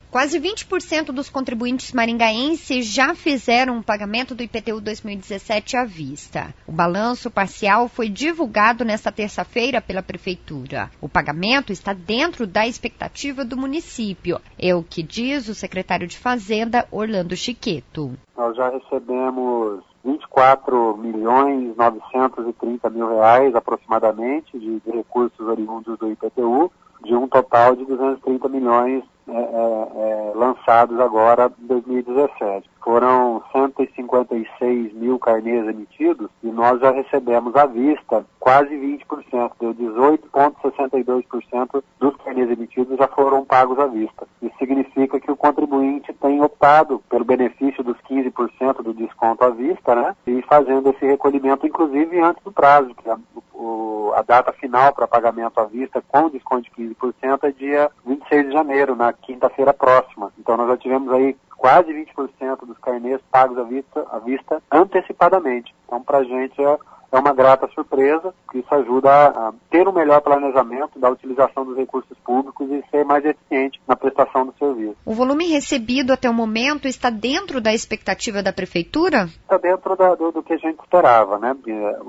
Quase 20% dos contribuintes maringaenses já fizeram o pagamento do IPTU 2017 à vista. O balanço parcial foi divulgado nesta terça-feira pela Prefeitura. O pagamento está dentro da expectativa do município. É o que diz o secretário de Fazenda, Orlando Chiqueto. Nós já recebemos 24.930.000 reais aproximadamente de recursos oriundos do IPTU, de um total de 230 milhões lançados agora em 2017. Foram 156 mil carnês emitidos e nós já recebemos à vista quase 20%, deu 18,62% dos carnês emitidos já foram pagos à vista. Isso significa que o contribuinte tem optado pelo benefício dos 15% do desconto à vista, né? E fazendo esse recolhimento, inclusive antes do prazo, que a data final para pagamento à vista com desconto de 15% é dia 26 de janeiro, na quinta-feira próxima. Então nós já tivemos aí quase 20% dos carnês pagos à vista antecipadamente. Então para a gente é uma grata surpresa, que isso ajuda a ter um melhor planejamento da utilização dos recursos públicos e ser mais eficiente na prestação do serviço. O volume recebido até o momento está dentro da expectativa da Prefeitura? Está dentro do que a gente esperava, né?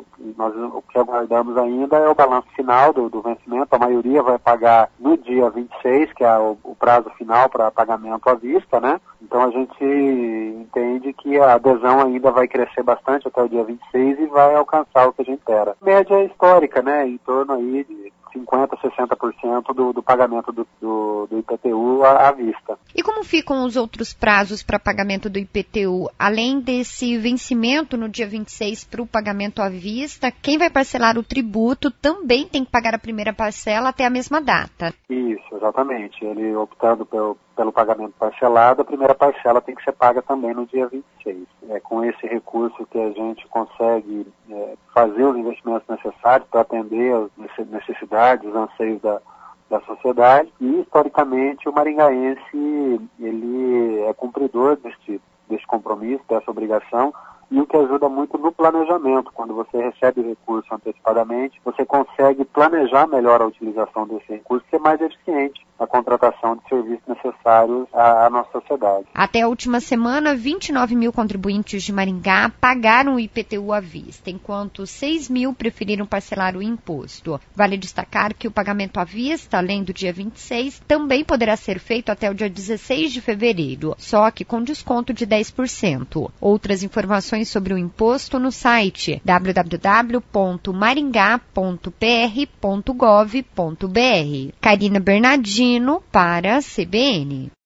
O que aguardamos ainda é o balanço final do vencimento. A maioria vai pagar no dia 26, que é o prazo final para pagamento à vista, né? Então a gente entende que a adesão ainda vai crescer bastante até o dia 26 e vai alcançar o que a gente espera. Média histórica, né? Em torno aí de 50%, 60% do pagamento do IPTU à vista. E como ficam os outros prazos para pagamento do IPTU? Além desse vencimento no dia 26 para o pagamento à vista, quem vai parcelar o tributo também tem que pagar a primeira parcela até a mesma data. Isso, exatamente. Ele optando pelo pagamento parcelado, a primeira parcela tem que ser paga também no dia 26. É com esse recurso que a gente consegue fazer os investimentos necessários para atender as necessidades, os anseios da sociedade. E, historicamente, o maringaense ele é cumpridor deste compromisso, dessa obrigação, e o que ajuda muito no planejamento. Quando você recebe o recurso antecipadamente, você consegue planejar melhor a utilização desse recurso, ser mais eficiente na contratação de serviços necessários à nossa sociedade. Até a última semana, 29 mil contribuintes de Maringá pagaram o IPTU à vista, enquanto 6 mil preferiram parcelar o imposto. Vale destacar que o pagamento à vista, além do dia 26, também poderá ser feito até o dia 16 de fevereiro, só que com desconto de 10%. Outras informações sobre o imposto no site www.maringá.pr.gov.br. Karina Bernardino para a CBN.